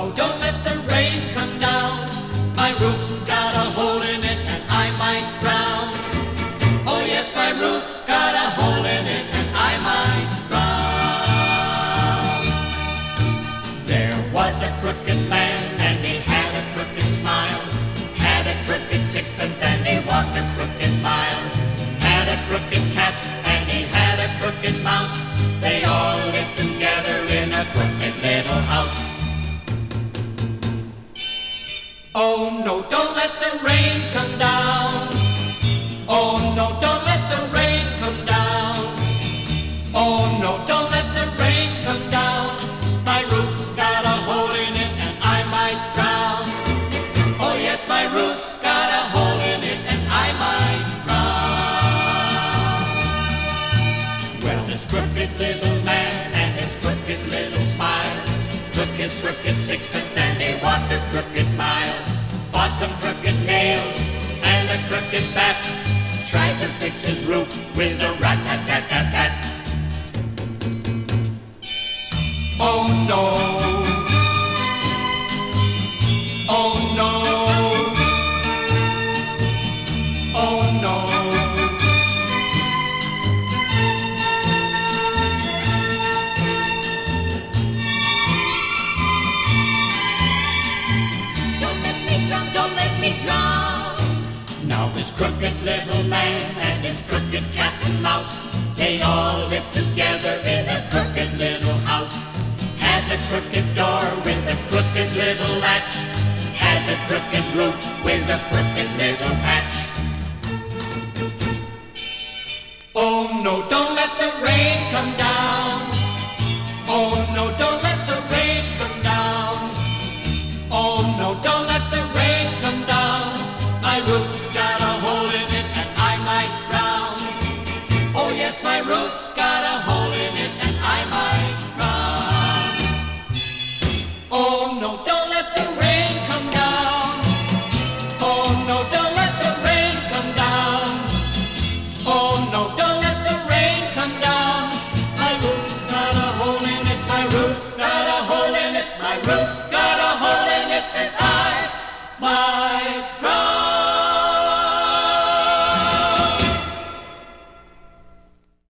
no, don't let the rain come down. My roof's got a hole in it and I might drown. Oh yes, my roof's got a hole in it and I might drown. There was a crooked man and he had a crooked smile. Had a crooked sixpence and he walked a crooked mile. Had a crooked cat and he had a crooked mouse. They all lived together in a crooked little house. Oh no, don't let the rain come down. Oh no, don't let the rain come down. Oh no, don't let the rain come down. My roof's got a hole in it and I might drown. Oh yes, my roof's got a hole in it and I might drown. Well, this crooked little man and his crooked little smile took his crooked sixpence and he walked a crooked mile. Bought some crooked nails and a crooked bat. Tried to fix his roof with a rat-tat-tat-tat-tat. Oh no. Oh no. Oh no. Don't let me drown. Now this crooked little man and his crooked cat and mouse, they all live together in a crooked little house. Has a crooked door with a crooked little latch. Has a crooked roof with a crooked little patch. Oh no, don't let the rain come down.